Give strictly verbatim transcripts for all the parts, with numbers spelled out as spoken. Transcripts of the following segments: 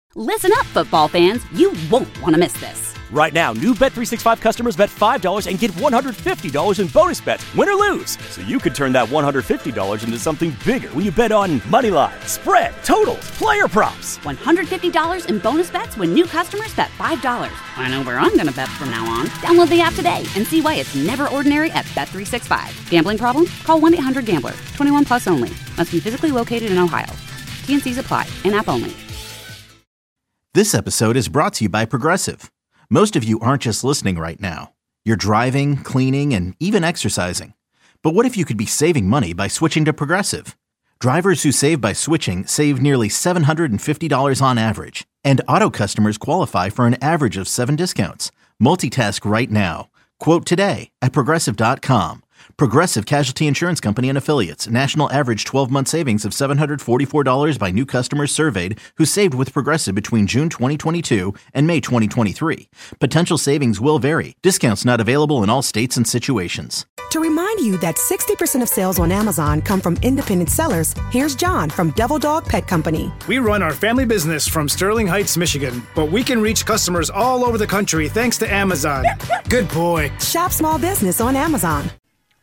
Listen up, football fans. You won't want to miss this. Right now, new Bet three sixty-five customers bet five dollars and get one hundred fifty dollars in bonus bets, win or lose. So you could turn that one hundred fifty dollars into something bigger when you bet on money line, spread, totals, player props. one hundred fifty dollars in bonus bets when new customers bet five dollars. I know where I'm going to bet from now on. Download the app today and see why it's never ordinary at Bet three sixty-five. Gambling problem? Call one eight hundred gambler. twenty-one plus only. Must be physically located in Ohio. T N Cs apply. In-app only. This episode is brought to you by Progressive. Most of you aren't just listening right now. You're driving, cleaning, and even exercising. But what if you could be saving money by switching to Progressive? Drivers who save by switching save nearly seven hundred fifty dollars on average. And auto customers qualify for an average of seven discounts. Multitask right now. Quote today at Progressive dot com. Progressive Casualty Insurance Company and Affiliates. National average twelve-month savings of seven hundred forty-four dollars by new customers surveyed who saved with Progressive between June twenty twenty-two and May twenty twenty-three. Potential savings will vary. Discounts not available in all states and situations. To remind you that sixty percent of sales on Amazon come from independent sellers, here's John from Devil Dog Pet Company. We run our family business from Sterling Heights, Michigan, but we can reach customers all over the country thanks to Amazon. Good boy. Shop small business on Amazon.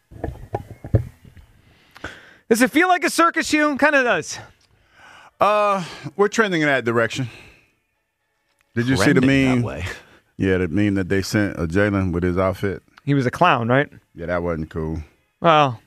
Does it feel like a circus, you? Kind of does. Uh, we're trending in that direction. Did you Trending see the meme? that way. Yeah, the meme that they sent uh, Jalen with his outfit. He was a clown, right? Yeah, that wasn't cool. Well,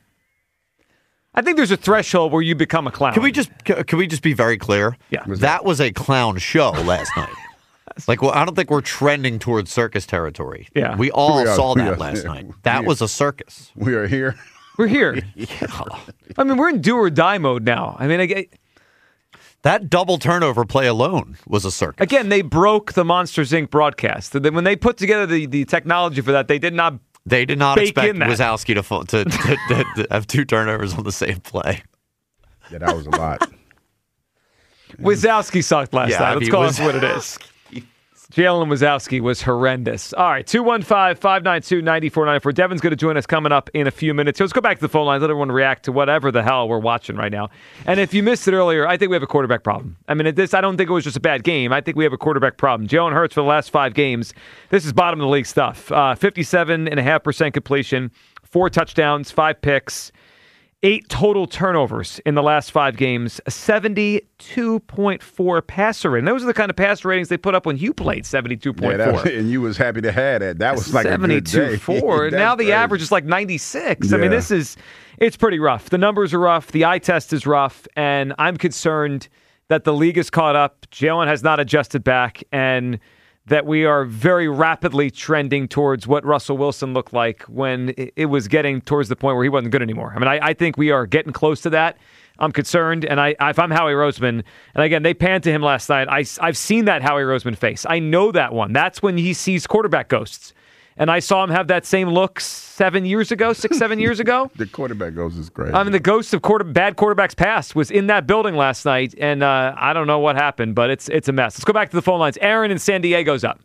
I think there's a threshold where you become a clown. Can we just can we just be very clear? Yeah. Was that was a clown show last night. Like, well, I don't think we're trending towards circus territory. Yeah. We all We are- saw we that are- last yeah. night. That We- was a circus. We are here. We're here. Yeah. I mean, we're in do or die mode now. I mean, I, That double turnover play alone was a circus. again, they broke the Monsters, Incorporated broadcast. When they put together the, the technology for that, they did not. They did not Bake expect in that. Wazowski to, fo- to, to, to, to have two turnovers on the same play. Yeah, that was a lot. Wazowski sucked last Yeah, night. I Let's mean, call it what it is. Jalen Wazowski was horrendous. All right, two one five, five nine two, nine four nine four. Devin's going to join us coming up in a few minutes. So let's go back to the phone lines. Let everyone react to whatever the hell we're watching right now. And if you missed it earlier, I think we have a quarterback problem. I mean, this I don't think it was just a bad game. I think we have a quarterback problem. Jalen Hurts for the last five games. This is bottom of the league stuff. Uh, fifty-seven point five percent completion, four touchdowns, five picks. Eight total turnovers in the last five games, a seventy-two point four passer rating. Those are the kind of passer ratings they put up when you played, seventy-two point four. Yeah, that, and you was happy to have that. That was like a good day. seventy-two point four. Now the crazy. average is like ninety-six. I mean, Yeah. this is, it's pretty rough. The numbers are rough. The eye test is rough. And I'm concerned that the league is caught up. Jalen has not adjusted back. And that we are very rapidly trending towards what Russell Wilson looked like when it was getting towards the point where he wasn't good anymore. I mean, I, I think we are getting close to that. I'm concerned, and I, if I'm Howie Roseman, and again, they panned to him last night, I, I've seen that Howie Roseman face. I know that one. That's when he sees quarterback ghosts. And I saw him have that same look seven years ago, six, seven years ago. The quarterback goes is great. I mean, the ghost of quarter, bad quarterbacks past was in that building last night, and uh, I don't know what happened, but it's it's a mess. Let's go back to the phone lines. Aaron in San Diego's up.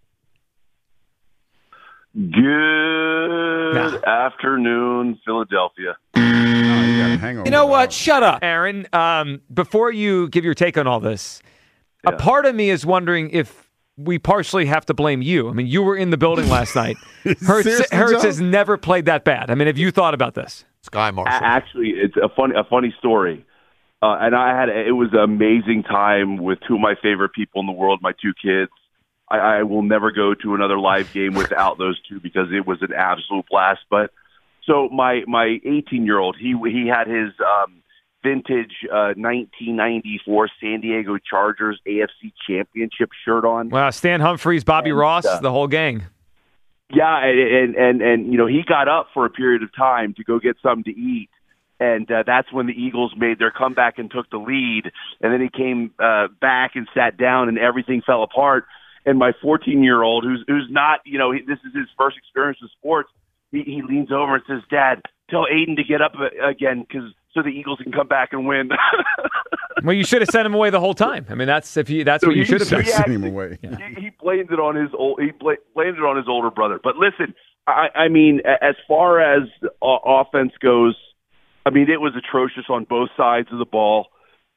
Good Nah. afternoon, Philadelphia. Oh, you got a hangover. You know what? Shut up, Aaron. Um, before you give your take on all this, a Yeah. part of me is wondering if we partially have to blame you. I mean, you were in the building last night. Hurts, Seriously, Hurts Joe? has never played that bad. I mean, have you thought about this? Sky A- Marshall. Actually, it's a funny a funny story. Uh, and I had it was an amazing time with two of my favorite people in the world, my two kids. I, I will never go to another live game without those two because it was an absolute blast. But so my my eighteen year old, he he had his um, vintage uh, nineteen ninety-four San Diego Chargers A F C Championship shirt on. Wow, Stan Humphries, Bobby And, Ross, uh, the whole gang. Yeah, and, and and and you know he got up for a period of time to go get something to eat, and uh, that's when the Eagles made their comeback and took the lead. And then he came uh, back and sat down, and everything fell apart. And my fourteen-year-old, who's who's not, you know, he, this is his first experience with sports, he, he leans over and says, "Dad, tell Aiden to get up again, because so the Eagles can come back and win." Well, you should have sent him away the whole time. I mean, that's if you that's So what you he- should have done. he Send him actually- away. He, he blamed it on his old. He bla- blamed it on his older brother. But listen, I, I mean, a- as far as uh, offense goes, I mean, it was atrocious on both sides of the ball.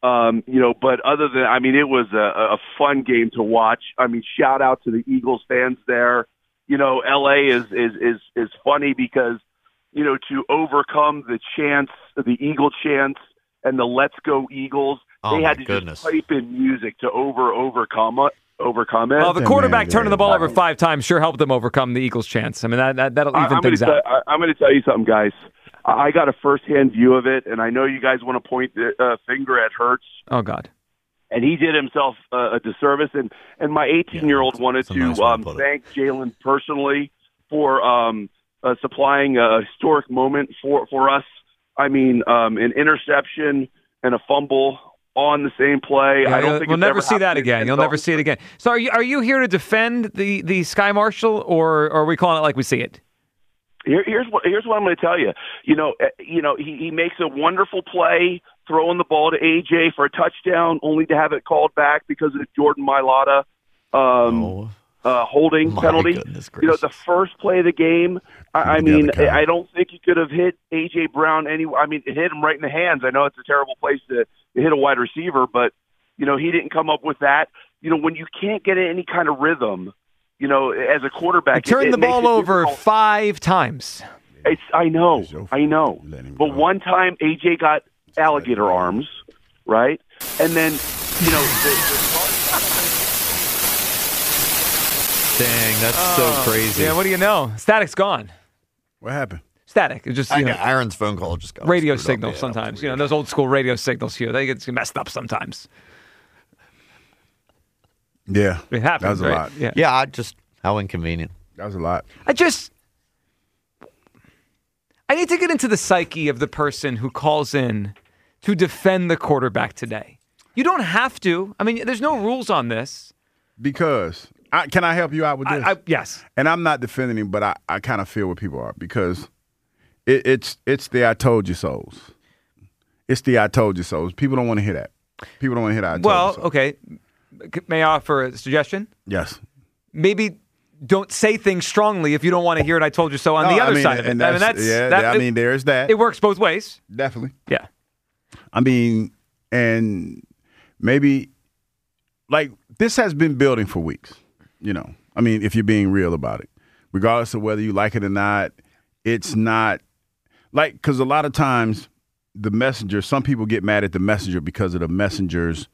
Um, you know, but other than, I mean, it was a, a fun game to watch. I mean, shout out to the Eagles fans there. You know, L A is is is is funny because, you know, to overcome the chants, the Eagle chants, and the "Let's Go Eagles," oh they had to goodness. just pipe in music to over overcome it. Overcome it. Well, the quarterback turning the ball over five times sure helped them overcome the Eagles' chance. I mean, that, that that'll even I'm things gonna out. Tell, I, I'm going to tell you something, guys. I got a firsthand view of it, and I know you guys want to point the uh, finger at Hurts. Oh God! And he did himself uh, a disservice. And and my eighteen-year-old yeah, wanted to nice um, thank Jalen personally for um, uh, supplying a historic moment for for us. I mean, um, an interception and a fumble on the same play. Yeah, I don't think we'll it's never ever see that again. You'll never see it again. So, are you are you here to defend the the Sky Marshal, or, or are we calling it like we see it? Here, here's what here's what I'm going to tell you. You know, uh, you know, he, he makes a wonderful play, throwing the ball to A J for a touchdown, only to have it called back because of the Jordan Mailata um, oh, uh, holding penalty. You know, the first play of the game. I, I mean, I don't think he could have hit A J Brown anyway. I mean, it hit him right in the hands. I know it's a terrible place to, to hit a wide receiver, but you know, he didn't come up with that. You know, when you can't get any kind of rhythm. You know, as a quarterback, he turned it, it the ball over difficult. five times. It's I know, I know. But one time, A J got alligator arms, right? And then, you know, the, the... dang, that's oh, so crazy. Yeah, what do you know? Static's gone. What happened? Static. It just you I know, got Aaron's phone call just got radio screwed signals up. sometimes. Yeah, you know, those old school radio signals here, they get messed up sometimes. Yeah, it happens. That was a right? lot. Yeah, yeah. I just how inconvenient. That was a lot. I just, I need to get into the psyche of the person who calls in to defend the quarterback today. You don't have to. I mean, there's no rules on this. Because I, can I help you out with this? I, I, yes. And I'm not defending him, but I, I kind of feel what people are because it, it's it's the I told you so's. It's the I told you so's. People don't want to hear that. People don't want to hear that. I told well, you so. okay. May I offer a suggestion? Yes. Maybe don't say things strongly if you don't want to hear it. I told you so on no, the other I mean, side of it. I mean, that's, yeah, that, I mean, there's that. It works both ways. Definitely. Yeah. I mean, and maybe like this has been building for weeks, you know. I mean, if you're being real about it, regardless of whether you like it or not, it's not like because a lot of times the messenger, some people get mad at the messenger because of the messenger's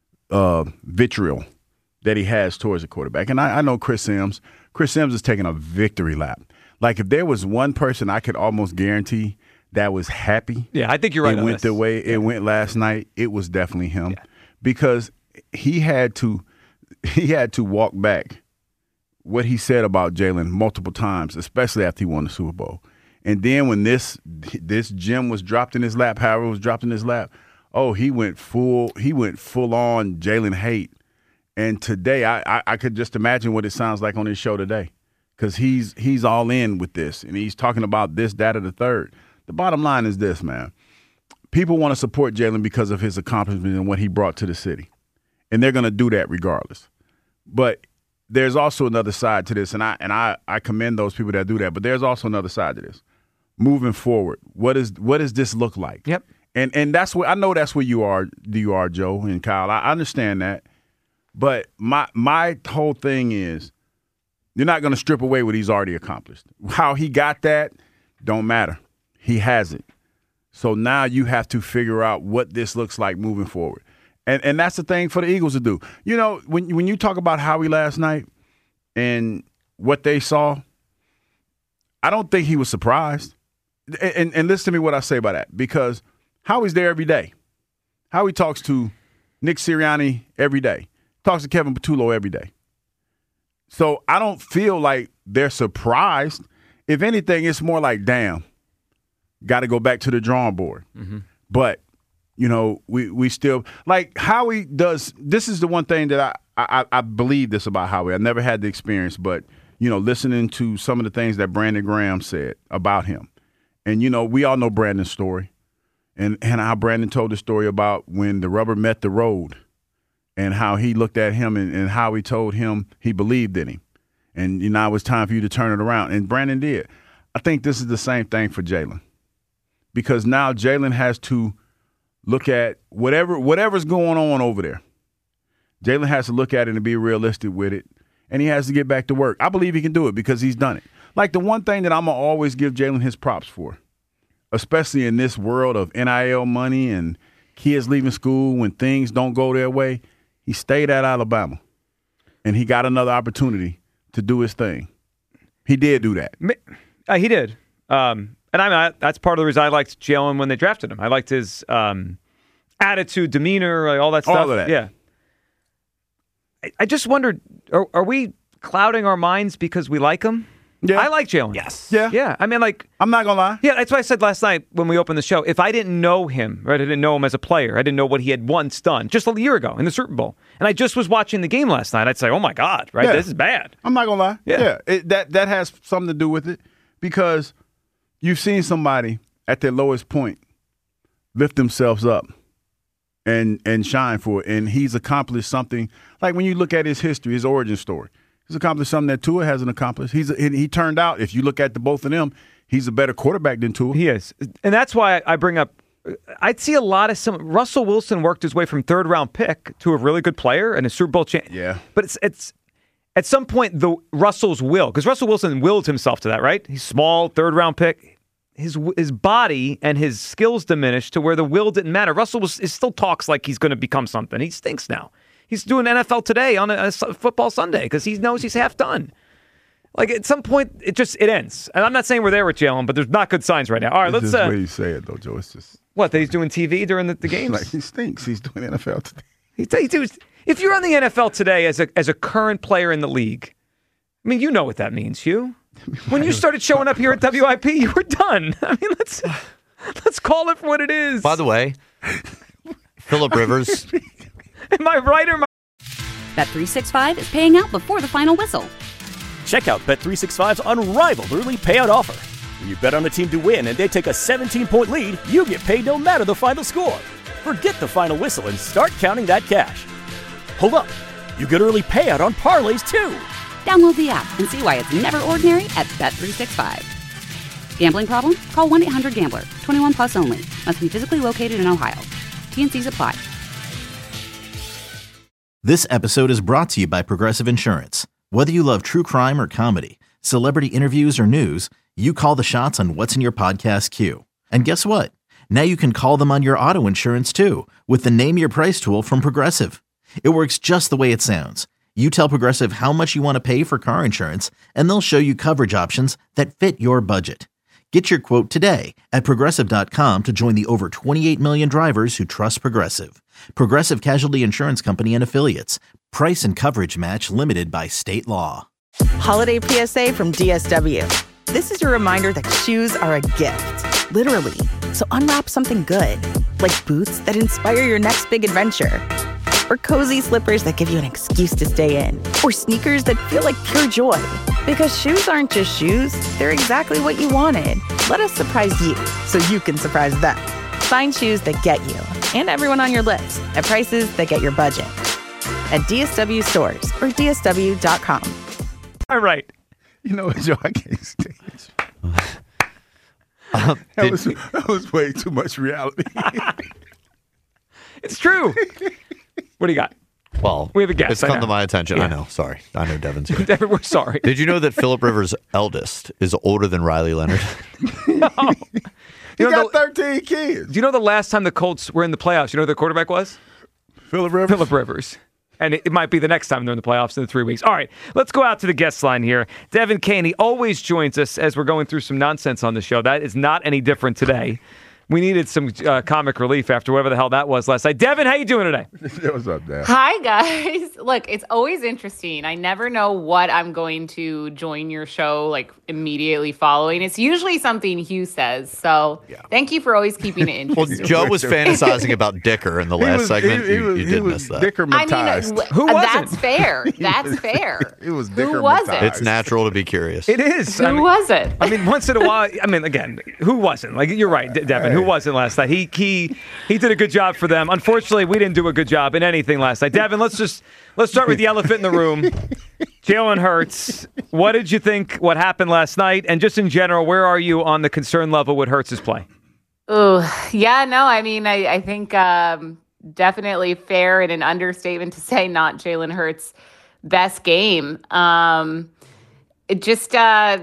uh, vitriol that he has towards the quarterback. And I, I know Chris Sims. Chris Sims is taking a victory lap. Like if there was one person I could almost guarantee that was happy. Yeah, I think you're right. It on went this. the way it yeah. went last night. It was definitely him yeah. because he had to he had to walk back what he said about Jalen multiple times, especially after he won the Super Bowl. And then when this this gem was dropped in his lap, however it was dropped in his lap, oh, he went full he went full on Jalen hate. And today I, I I could just imagine what it sounds like on his show today. Because he's he's all in with this and he's talking about this, that, or the third. The bottom line is this, man. People want to support Jalen because of his accomplishments and what he brought to the city. And they're going to do that regardless. But there's also another side to this, and I and I, I commend those people that do that. But there's also another side to this. Moving forward, what is what does this look like? Yep. And and that's what I know that's where you are, you are, Joe and Kyle. I understand that. But my my whole thing is you're not going to strip away what he's already accomplished. How he got that don't matter. He has it. So now you have to figure out what this looks like moving forward. And and that's the thing for the Eagles to do. You know, when when you talk about Howie last night and what they saw, I don't think he was surprised. And, and, and listen to me what I say about that, because Howie's there every day. Howie talks to Nick Sirianni every day, talks to Kevin Patullo every day. So I don't feel like they're surprised. If anything, it's more like, damn, got to go back to the drawing board. Mm-hmm. But, you know, we, we still – like Howie does – this is the one thing that I, I, I believe this about Howie. I never had the experience, but, you know, listening to some of the things that Brandon Graham said about him. And, you know, we all know Brandon's story. And, and how Brandon told the story about when the rubber met the road and how he looked at him and, and how he told him he believed in him. And you know, it was time for you to turn it around. And Brandon did. I think this is the same thing for Jalen. Because now Jalen has to look at whatever whatever's going on over there. Jalen has to look at it and be realistic with it, and he has to get back to work. I believe he can do it because he's done it. Like the one thing that I'm going to always give Jalen his props for, especially in this world of N I L money and kids leaving school when things don't go their way, he stayed at Alabama, and he got another opportunity to do his thing. He did do that. Uh, he did. Um, and I mean, that's part of the reason I liked Jalen when they drafted him. I liked his um, attitude, demeanor, like all that stuff. All of that. Yeah. I, I just wondered, are, are we clouding our minds because we like him? Yeah. I like Jalen. Yes. Yeah. Yeah. I mean, like, I'm not going to lie. yeah, that's why I said last night when we opened the show, if I didn't know him, right, I didn't know him as a player, I didn't know what he had once done just a year ago in the Super Bowl, and I just was watching the game last night, I'd say, oh my God, right, Yeah. this is bad. I'm not going to lie. Yeah. yeah. It, that, that has something to do with it because you've seen somebody at their lowest point lift themselves up and and shine for it, and he's accomplished something. Like when you look at his history, his origin story, he's accomplished something that Tua hasn't accomplished. He's he, he turned out, if you look at the both of them, he's a better quarterback than Tua. He is. And that's why I bring up, I'd see a lot of some, Russell Wilson worked his way from third round pick to a really good player and a Super Bowl champ. Yeah. But it's, it's at some point, the Russell's will, because Russell Wilson willed himself to that, right? He's small, third round pick. His his body and his skills diminished to where the will didn't matter. Russell was is still talks like he's going to become something. He stinks now. He's doing N F L Today on a, a football Sunday because he knows he's half done. Like at some point, it just it ends. And I'm not saying we're there with Jalen, but there's not good signs right now. All right, It's let's. just the Uh, way you say it, though, Joe. It's just what that he's doing T V during the, the games. like he stinks. He's doing N F L Today. He, he does, if you're on the N F L Today as a as a current player in the league, I mean, you know what that means, Hugh. When you started showing up here at W I P, you were done. I mean, let's let's call it for what it is. By the way, Phillip Rivers. Am I right or am I? Bet three sixty-five is paying out before the final whistle. Check out Bet three sixty-five's unrivaled early payout offer. When you bet on a team to win and they take a seventeen-point lead, you get paid no matter the final score. Forget the final whistle and start counting that cash. Hold up. You get early payout on parlays, too. Download the app and see why it's never ordinary at Bet three sixty-five. Gambling problem? Call one eight hundred gambler. twenty-one plus only. Must be physically located in Ohio. T N Cs apply. This episode is brought to you by Progressive Insurance. Whether you love true crime or comedy, celebrity interviews or news, you call the shots on what's in your podcast queue. And guess what? Now you can call them on your auto insurance too with the Name Your Price tool from Progressive. It works just the way it sounds. You tell Progressive how much you want to pay for car insurance, and they'll show you coverage options that fit your budget. Get your quote today at Progressive dot com to join the over twenty-eight million drivers who trust Progressive. Progressive Casualty Insurance Company and Affiliates. Price and coverage match limited by state law. Holiday P S A from D S W. This is your reminder that shoes are a gift, literally. So unwrap something good, like boots that inspire your next big adventure. Or cozy slippers that give you an excuse to stay in. Or sneakers that feel like pure joy. Because shoes aren't just shoes, they're exactly what you wanted. Let us surprise you, so you can surprise them. Find shoes that get you, and everyone on your list, at prices that get your budget. At D S W stores, or D S W dot com. All right. You know what, Joe? I can't stand it. Uh, that, did- was, that was way too much reality. It's true. What do you got? Well, We have a guest, It's I come know. to my attention. Yeah. I know. Sorry. I know Devin's here. Devin, we're sorry. Did you know that Phillip Rivers' eldest is older than Riley Leonard? No. He You know, got the, thirteen kids. do you know the last time the Colts were in the playoffs? You know who their quarterback was? Phillip Rivers. Phillip Rivers. And it, it might be the next time they're in the playoffs in three weeks. All right, let's go out to the guest line here. Devin Caney always joins us as we're going through some nonsense on the show. That is not any different today. We needed some uh, comic relief after whatever the hell that was last night. Devin, how you doing today? What's up, Dad? Hi, guys. Look, it's always interesting. I never know what I'm going to join your show like immediately following. It's usually something Hugh says. So Yeah. thank you for always keeping it Well, interesting. Joe was fantasizing about Dicker in the He last was- segment. he- he you was- you he did was miss that. I mean, Dickermatized. w- Who wasn't? that's fair. That's fair. It was Who was it? Dickermatized. It's natural to be curious. It is. Who I mean, was it? I mean, once in a while. I mean, again, who wasn't? Like you're right, De- Devin. Who wasn't last night? He he he did a good job for them. Unfortunately, we didn't do a good job in anything last night. Devin, let's just let's start with the elephant in the room. Jalen Hurts. What did you think? What happened last night? And just in general, where are you on the concern level with Hurts' play? Oh, yeah, no, I mean, I, I think um, definitely fair and an understatement to say not Jalen Hurts' best game. Um, it just, uh,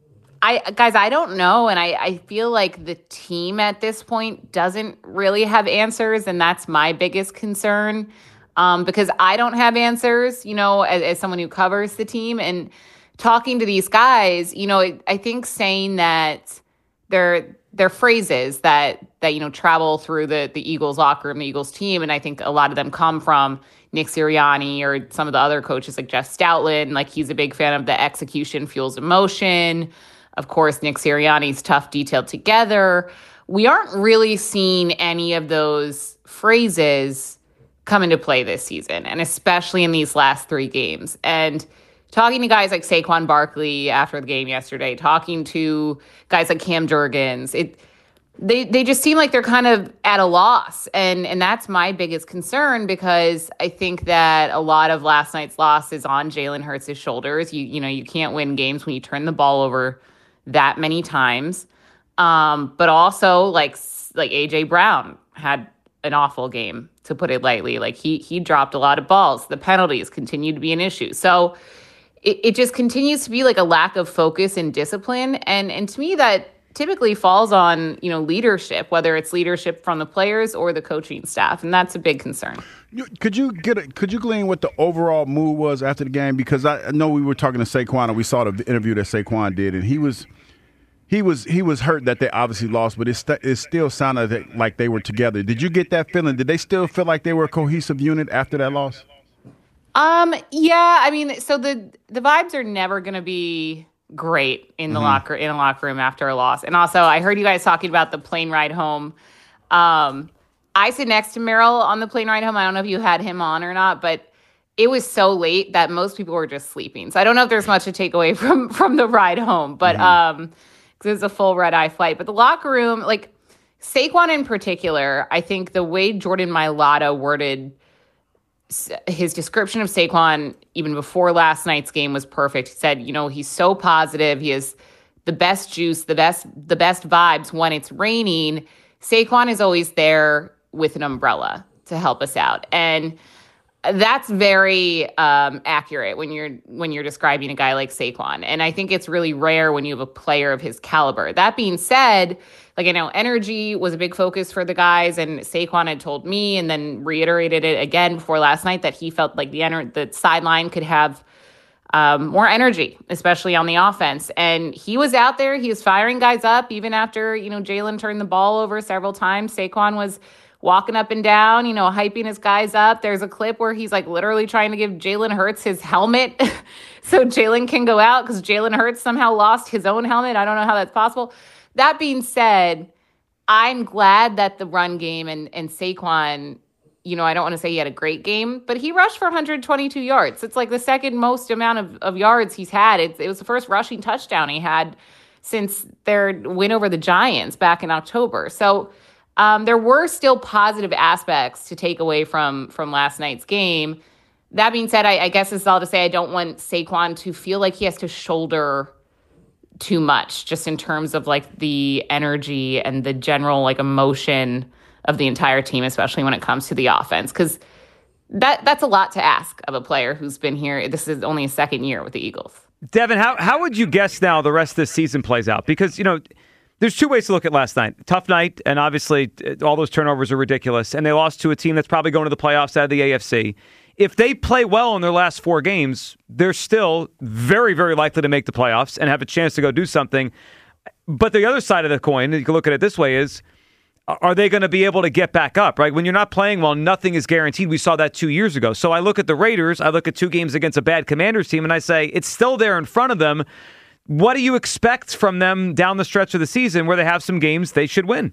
I guys, I don't know. And I, I feel like the team at this point doesn't really have answers. And that's my biggest concern um, because I don't have answers, you know, as, as someone who covers the team. And talking to these guys, you know, I think saying that they're they're phrases that that you know travel through the the Eagles locker room, the Eagles team, and I think a lot of them come from Nick Sirianni or some of the other coaches like Jeff Stoutland. Like he's a big fan of the execution fuels emotion. Of course, Nick Sirianni's tough, detailed together. We aren't really seeing any of those phrases come into play this season, and especially in these last three games. And talking to guys like Saquon Barkley after the game yesterday, talking to guys like Cam Jurgens, it they they just seem like they're kind of at a loss. And and that's my biggest concern because I think that a lot of last night's loss is on Jalen Hurts' shoulders. You you know, you can't win games when you turn the ball over that many times. Um, but also like like A J Brown had an awful game, to put it lightly. Like he he dropped a lot of balls. The penalties continue to be an issue. So It, it just continues to be like a lack of focus and discipline. And and to me, that typically falls on, you know, leadership, whether it's leadership from the players or the coaching staff. And that's a big concern. Could you get a, could you glean what the overall mood was after the game? Because I, I know we were talking to Saquon and we saw the interview that Saquon did, and he was he was he was hurt that they obviously lost, but it, st- it still sounded like they were together. Did you get that feeling? Did they still feel like they were a cohesive unit after that loss? Um, yeah, I mean, so the the vibes are never going to be great in the mm-hmm. locker in a locker room after a loss. And also, I heard you guys talking about the plane ride home. Um, I sit next to Merrill on the plane ride home. I don't know if you had him on or not, but it was so late that most people were just sleeping. So I don't know if there's much to take away from from the ride home, but mm-hmm. um, because it was a full red eye flight. But the locker room, like Saquon in particular, I think the way Jordan Mailata worded his description of Saquon even before last night's game was perfect. He said, you know, he's so positive. He has the best juice, the best, the best vibes when it's raining. Saquon is always there with an umbrella to help us out. And that's very um, accurate when you're when you're describing a guy like Saquon. And I think it's really rare when you have a player of his caliber. That being said, like, I know energy was a big focus for the guys, and Saquon had told me and then reiterated it again before last night that he felt like the enter- the sideline could have um, more energy, especially on the offense. And he was out there. He was firing guys up even after, you know, Jalen turned the ball over several times. Saquon was walking up and down, you know, hyping his guys up. There's a clip where he's like literally trying to give Jalen Hurts his helmet so Jalen can go out because Jalen Hurts somehow lost his own helmet. I don't know how that's possible. That being said, I'm glad that the run game and, and Saquon, you know, I don't want to say he had a great game, but he rushed for one hundred twenty-two yards. It's like the second most amount of, of yards he's had. It, it was the first rushing touchdown he had since their win over the Giants back in October. So um, there were still positive aspects to take away from, from last night's game. That being said, I, I guess this is all to say I don't want Saquon to feel like he has to shoulder too much just in terms of like the energy and the general like emotion of the entire team, especially when it comes to the offense. Cause that that's a lot to ask of a player who's been here. This is only a second year with the Eagles. Devin, how, how would you guess now the rest of this season plays out? Because, you know, there's two ways to look at last night. Tough night, and obviously all those turnovers are ridiculous. And they lost to a team that's probably going to the playoffs out of the A F C. If they play well in their last four games, they're still very, very likely to make the playoffs and have a chance to go do something. But the other side of the coin, you can look at it this way, is are they going to be able to get back up, right? When you're not playing well, nothing is guaranteed. We saw that two years ago. So I look at the Raiders, I look at two games against a bad Commanders team, and I say, it's still there in front of them. What do you expect from them down the stretch of the season where they have some games they should win?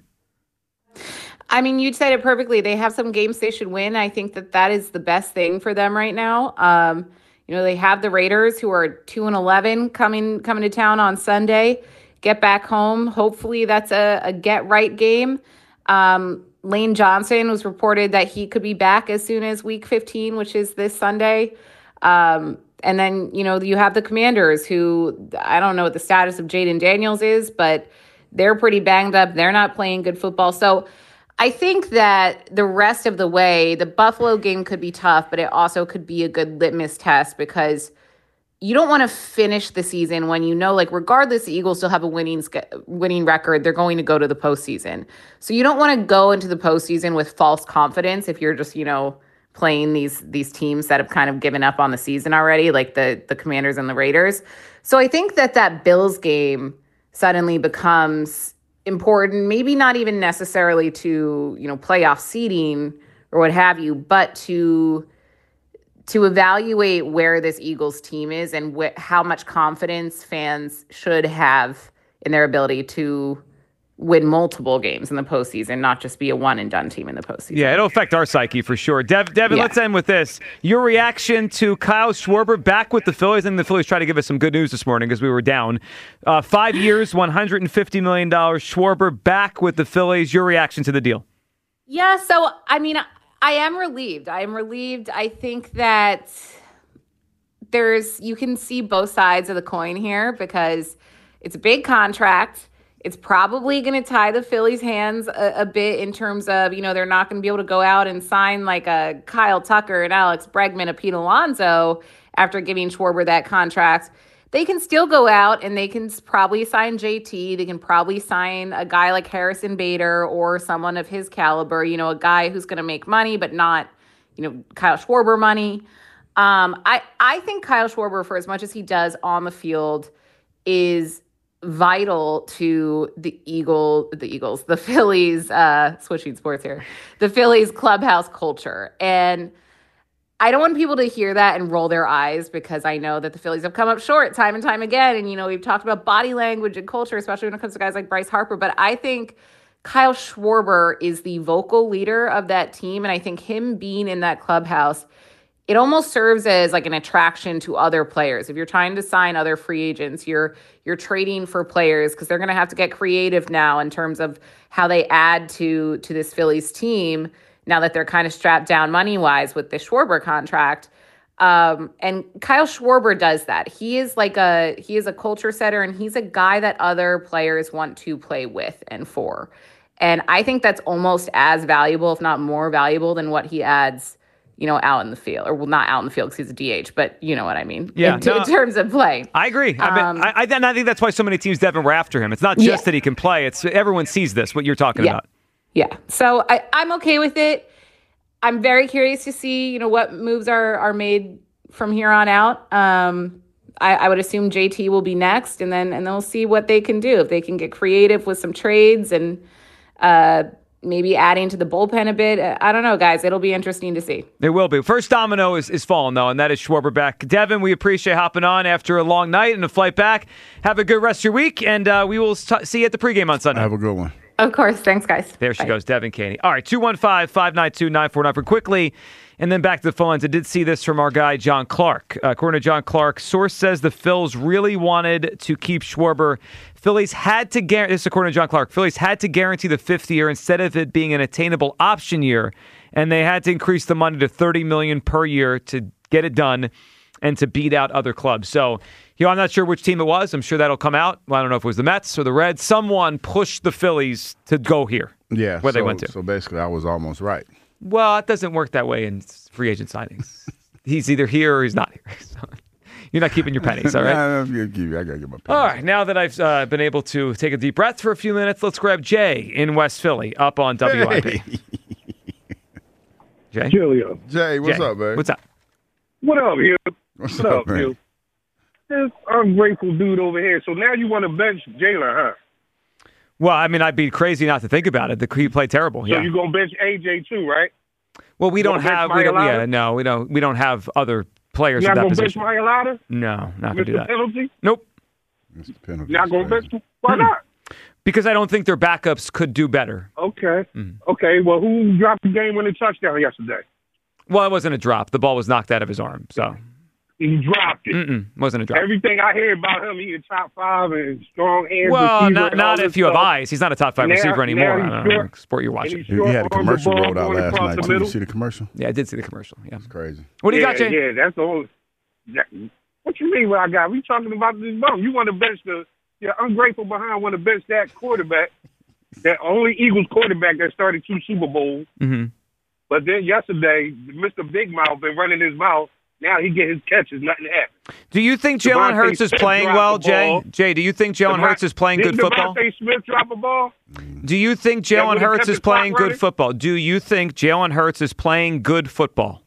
I mean, you said it perfectly. They have some games they should win. I think that that is the best thing for them right now. Um, you know, they have the Raiders, who are two and eleven, coming coming to town on Sunday. Get back home. Hopefully, that's a, a get right game. Um, Lane Johnson was reported that he could be back as soon as Week fifteen, which is this Sunday. Um, and then, you know, you have the Commanders, who I don't know what the status of Jaden Daniels is, but They're pretty banged up. They're not playing good football. So I think that the rest of the way, the Buffalo game could be tough, but it also could be a good litmus test because you don't want to finish the season when you know, like, regardless, the Eagles still have a winning winning record. They're going to go to the postseason. So you don't want to go into the postseason with false confidence if you're just, you know, playing these these teams that have kind of given up on the season already, like the the Commanders and the Raiders. So I think that that Bills game suddenly becomes important, maybe not even necessarily to, you know, playoff seeding or what have you, but to to evaluate where this Eagles team is and wh- how much confidence fans should have in their ability to win multiple games in the postseason, not just be a one-and-done team in the postseason. Yeah, it'll affect our psyche for sure. Dev, Devin, Yeah. let's end with this. Your reaction to Kyle Schwarber back with the Phillies, and the Phillies tried to give us some good news this morning because we were down. Uh, five years, one hundred fifty million dollars. Schwarber back with the Phillies. Your reaction to the deal? Yeah, so, I mean, I am relieved. I am relieved. I think that there's, you can see both sides of the coin here because it's a big contract. It's probably going to tie the Phillies' hands a, a bit in terms of, you know, they're not going to be able to go out and sign like a Kyle Tucker and Alex Bregman, a Pete Alonso after giving Schwarber that contract. They can still go out and they can probably sign J T. They can probably sign a guy like Harrison Bader or someone of his caliber, you know, a guy who's going to make money, but not, you know, Kyle Schwarber money. Um, I, I think Kyle Schwarber, for as much as he does on the field, is vital to the Eagle, the Eagles, the Phillies, uh, switching sports here, the Phillies clubhouse culture. And I don't want people to hear that and roll their eyes because I know that the Phillies have come up short time and time again. And, you know, we've talked about body language and culture, especially when it comes to guys like Bryce Harper. But I think Kyle Schwarber is the vocal leader of that team. And I think him being in that clubhouse, it almost serves as like an attraction to other players. If you're trying to sign other free agents, you're you're trading for players because they're going to have to get creative now in terms of how they add to to this Phillies team now that they're kind of strapped down money-wise with the Schwarber contract. Um, and Kyle Schwarber does that. He is like a he is a culture setter, and he's a guy that other players want to play with and for. And I think that's almost as valuable, if not more valuable, than what he adds, you know, out in the field, or well, not out in the field because he's a D H, but you know what I mean. Yeah, in, no, in terms of play. I agree. I, mean, Um, I, I, and I think that's why so many teams, Devin, were after him. It's not just Yeah. that he can play. It's everyone sees this, what you're talking Yeah. about. Yeah. So I, I'm okay with it. I'm very curious to see, you know, what moves are are made from here on out. Um, I, I would assume J T will be next, and then and then we'll see what they can do if they can get creative with some trades and uh, maybe adding to the bullpen a bit. I don't know, guys. It'll be interesting to see. It will be. First domino is, is falling, though, and that is Schwarber back. Devin, we appreciate hopping on after a long night and a flight back. Have a good rest of your week, and uh, we will t- see you at the pregame on Sunday. Have a good one. Of course. Thanks, guys. There she Bye. goes, Devin Caney. All right, two one five, five nine two, nine four nine for quickly, and then back to the phones. I did see this from our guy, John Clark. Uh, according to John Clark, source says the Phils really wanted to keep Schwarber. Phillies had to guarantee, this is according to John Clark, Phillies had to guarantee the fifth year instead of it being an attainable option year, and they had to increase the money to thirty million dollars per year to get it done and to beat out other clubs. So, you know, I'm not sure which team it was. I'm sure that'll come out. Well, I don't know if it was the Mets or the Reds. Someone pushed the Phillies to go here. Yeah. Where so, they went to. So basically, I was almost right. Well, it doesn't work that way in free agent signings. He's either here or he's not here. So you're not keeping your pennies, all right? Nah, I gotta get my pennies. All right, now that I've uh, been able to take a deep breath for a few minutes, let's grab Jay in West Philly up on W I P. Hey. Jay? Julio. Jay, what's Jay, up, man? What's up? What up, Hugh? What's What up, up, man? Hugh? This ungrateful dude over here. So now you want to bench Jalen, huh? Well, I mean, I'd be crazy not to think about it. The he played terrible. So Yeah. you're going to bench A J too, right? Well, we you don't gonna bench have. We don't, yeah, Mailata? no, we don't. We don't have other players You're in not that going to bench position. Mailata? No, not gonna do Mister that. Penalty? Nope. Mister Penalty You're not is going to crazy. bench him? Why not? Because I don't think their backups could do better. Okay. Mm. Okay, well, who dropped the game-winning touchdown yesterday? Well, it wasn't a drop. The ball was knocked out of his arm, so He dropped it. Mm-mm, wasn't a drop. Everything I hear about him, he's a top five and strong hands. Well, receiver not and all not this if you have stuff. eyes. He's not a top five Now- receiver anymore. now I he's don't know short- what sport you're watching. and He, he had a Short arm the commercial ball rolled out going last across night, the too. You middle. see the commercial? Yeah, I did see the commercial. Yeah, It's crazy. what do you yeah, got, Jay? Yeah, that's the only. that- What you mean? What I got? We talking about this bum? You want to bench the Yeah, ungrateful behind one of the best that quarterback, that only Eagles quarterback that started two Super Bowls. Mm-hmm. But then yesterday, Mister Big Mouth been running his mouth. Now he get his catches, nothing happened. Do you think Jalen Hurts is playing well, Jay? Jay, do you think Jalen Hurts is playing good football? Did Devontae Smith drop a ball? Do you think Jalen Hurts is playing good football? Do you think Jalen Hurts is playing good football?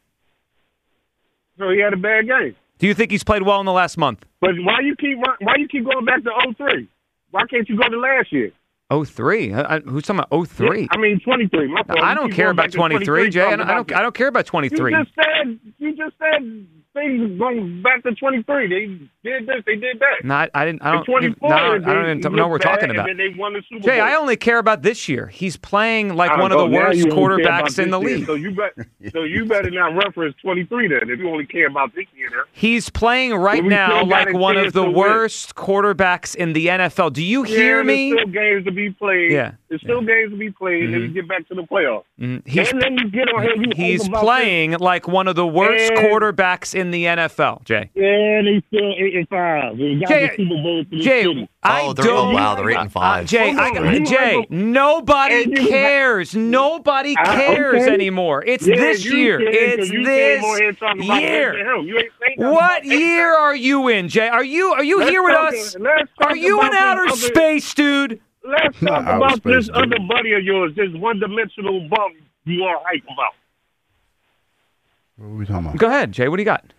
So he had a bad game. Do you think he's played well in the last month? But why you keep why you keep going back to oh three? Why can't you go to last year? oh three? I, I, who's talking about oh three? Yeah, I mean twenty-three. My fault. I don't care about twenty-three, Jay. I don't, I don't. I don't care about twenty-three. You just said. You just said things going back to twenty-three. They did this. They did that. No, I, I didn't. I don't. twenty-four, no, I don't they, even know what we're talking about. And then they won the Super Jay, Bowl. I only care about this year. He's playing like one of know, the worst quarterbacks in the year. league. So you bet. So you better not reference twenty-three then. If you only care about this year, then. He's playing right now like one of the worst quarterbacks in the N F L. Do you hear yeah, me? There's still games to be played. Yeah. There's still yeah. games to be played, mm-hmm. and then you get back to the playoffs. Mm-hmm. He's, and then you get on here. You he's playing this. like one of the worst and, quarterbacks in the N F L, Jay. Yeah, they still eight and five. They got Jay, the Super Bowl for the Jay, city. I oh, they're, don't. oh, wow, they're eight and five. Uh, Jay, I, on, Jay, nobody cares. Nobody cares okay. anymore. It's yeah, this year. Can, it's this year. You what year are you in, Jay? Are you are you let's here with talk, us? Are you in outer other, space, dude? Let's talk Not about space, this dude. other buddy of yours, this one-dimensional bum you are hype about. What are we talking about? Go ahead, Jay. What do you got?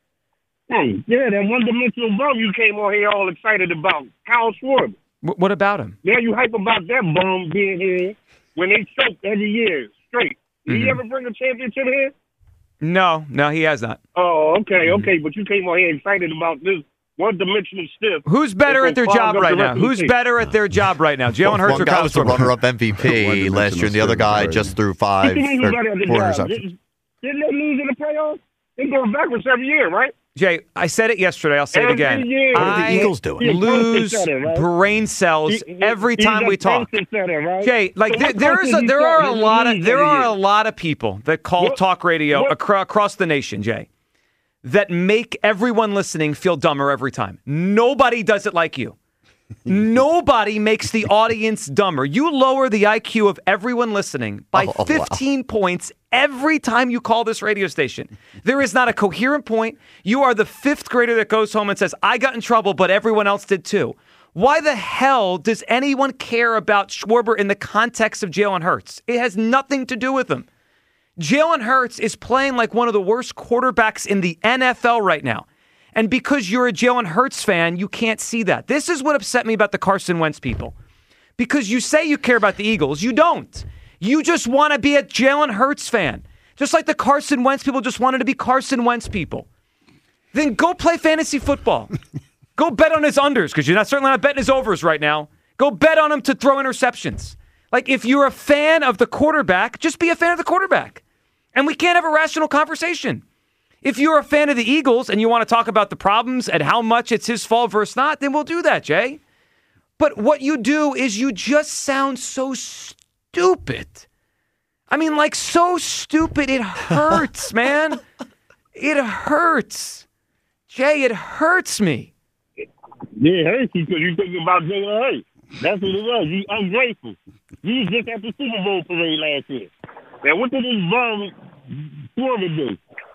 Hey, yeah, that one-dimensional bum you came on here all excited about, Kyle Schwarber. W- what about him? Yeah, you hype about that bum being here when they choke every year straight. Did Mm-hmm. he ever bring a championship here? No, no, he has not. Oh, okay, okay, but you came on here excited about this one-dimensional stiff. Who's better at their job right now? Who's better at their job right now? Jalen Hurts One or guy Kyle was the Schwarber? runner-up M V P last year, and the other guy just threw five or four interceptions. Didn't they lose in the playoffs? They're going backwards every year, right? Jay, I said it yesterday. I'll say it Every again. year. What are the Eagles doing? I lose Center, right? brain cells He- he- every he's time a we talk. center, right? Jay, like So there, what there is a, coaches there he are a got? lot He of there every are year. a lot of people that call What- talk radio what- acro- across the nation, Jay, that make everyone listening feel dumber every time. Nobody does it like you. Nobody makes the audience dumber. You lower the I Q of everyone listening by Oh, wow. fifteen points every time you call this radio station. There is not a coherent point. You are the fifth grader that goes home and says, I got in trouble, but everyone else did too. Why the hell does anyone care about Schwarber in the context of Jalen Hurts? It has nothing to do with him. Jalen Hurts is playing like one of the worst quarterbacks in the N F L right now. And because you're a Jalen Hurts fan, you can't see that. This is what upset me about the Carson Wentz people. Because you say you care about the Eagles. You don't. You just want to be a Jalen Hurts fan. Just like the Carson Wentz people just wanted to be Carson Wentz people. Then go play fantasy football. Go bet on his unders, because you're not certainly not betting his overs right now. Go bet on him to throw interceptions. Like, if you're a fan of the quarterback, just be a fan of the quarterback. And we can't have a rational conversation. If you're a fan of the Eagles and you want to talk about the problems and how much it's his fault versus not, then we'll do that, Jay. But what you do is you just sound so stupid. I mean, like, so stupid, it hurts, man. It hurts. Jay, it hurts me. Yeah, it hurts you because you're thinking about Jalen Hurts. That's what it was. You ungrateful. You was just at the Super Bowl parade last year. Now, what did this bum Schwarber do?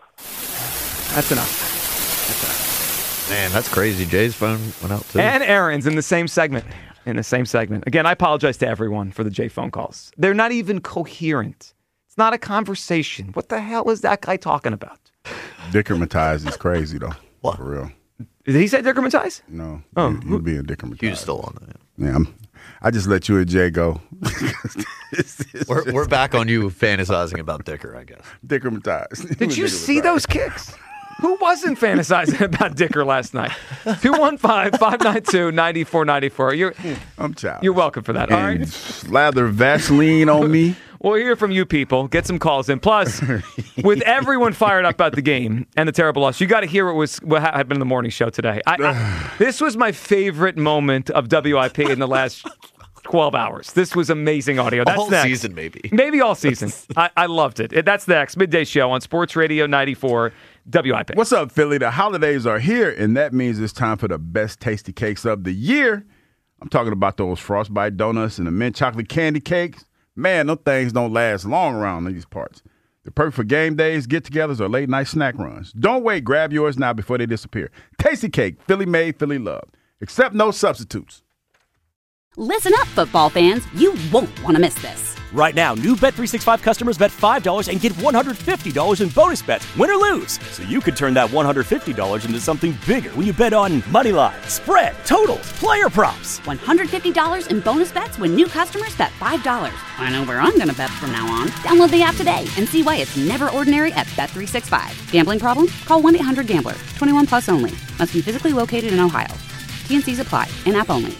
That's enough. That's enough. Man, that's crazy. Jay's phone went out too. And Aaron's in the same segment. In the same segment. Again, I apologize to everyone for the Jay phone calls. They're not even coherent. It's not a conversation. What the hell is that guy talking about? Dickermatized is crazy, though. What? For real. Did he say Dickermatized? No. Oh. You, you being Dickermatized. Hugh's still on that. Yeah, I'm, I just let you and Jay go. It's- it's We're, just we're back on you fantasizing about Dicker, I guess. Dickermatized. Did you see those kicks? Who wasn't fantasizing about Dicker last night? two one five, five nine two, nine four nine four. You're, I'm childish. you're welcome for that. All And right. slather Vaseline on me. We'll hear from you people. Get some calls in. Plus, with everyone fired up about the game and the terrible loss, you got to hear what was what happened in the morning show today. I, I, this was my favorite moment of W I P in the last twelve hours. This was amazing audio. That's All next. season, maybe. Maybe all season. I, I loved it. it. That's next. Midday show on Sports Radio ninety-four W I P. What's up, Philly? The holidays are here, and that means it's time for the best tasty cakes of the year. I'm talking about those Frostbite donuts and the mint chocolate candy cakes. Man, those things don't last long around these parts. They're perfect for game days, get-togethers, or late-night snack runs. Don't wait. Grab yours now before they disappear. Tasty Cake, Philly made, Philly loved. Accept no substitutes. Listen up, football fans. You won't want to miss this. Right now, new Bet three sixty-five customers bet five dollars and get one hundred fifty dollars in bonus bets, win or lose. So you could turn that one hundred fifty dollars into something bigger when you bet on money line, spread, totals, player props. one hundred fifty dollars in bonus bets when new customers bet five dollars. I know where I'm going to bet from now on. Download the app today and see why it's never ordinary at Bet three sixty-five. Gambling problem? Call one eight hundred gambler. twenty-one plus only. Must be physically located in Ohio. T and C's apply. In-app only.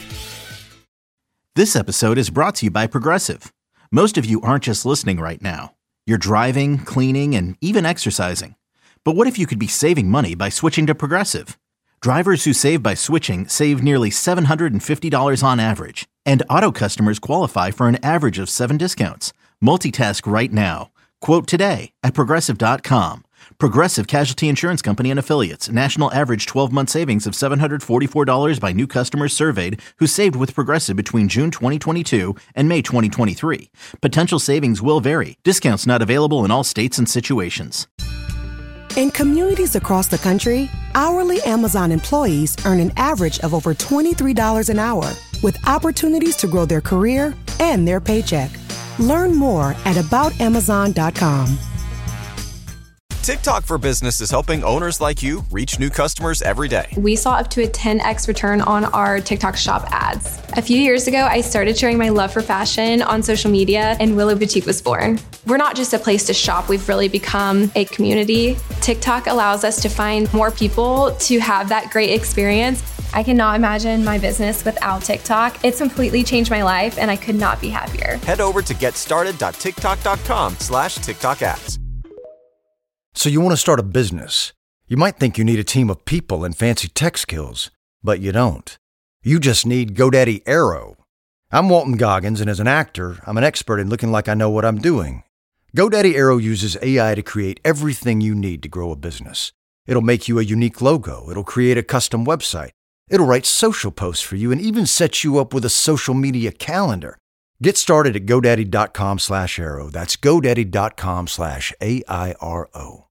This episode is brought to you by Progressive. Most of you aren't just listening right now. You're driving, cleaning, and even exercising. But what if you could be saving money by switching to Progressive? Drivers who save by switching save nearly seven hundred fifty dollars on average. And auto customers qualify for an average of seven discounts. Multitask right now. Quote today at Progressive dot com. Progressive Casualty Insurance Company and Affiliates. National average twelve-month savings of seven hundred forty-four dollars by new customers surveyed who saved with Progressive between June twenty twenty-two and May twenty twenty-three. Potential savings will vary. Discounts not available in all states and situations. In communities across the country, hourly Amazon employees earn an average of over twenty-three dollars an hour, with opportunities to grow their career and their paycheck. Learn more at about amazon dot com. TikTok for Business is helping owners like you reach new customers every day. We saw up to a ten x return on our TikTok shop ads. A few years ago, I started sharing my love for fashion on social media, and Willow Boutique was born. We're not just a place to shop, we've really become a community. TikTok allows us to find more people to have that great experience. I cannot imagine my business without TikTok. It's completely changed my life, and I could not be happier. Head over to getstarted.tiktok.com slash TikTok ads. So you want to start a business. You might think you need a team of people and fancy tech skills, but you don't. You just need GoDaddy Aero. I'm Walton Goggins, and as an actor, I'm an expert in looking like I know what I'm doing. GoDaddy Aero uses A I to create everything you need to grow a business. It'll make you a unique logo. It'll create a custom website. It'll write social posts for you and even set you up with a social media calendar. Get started at GoDaddy.com slash Aero. That's GoDaddy.com slash A I R O.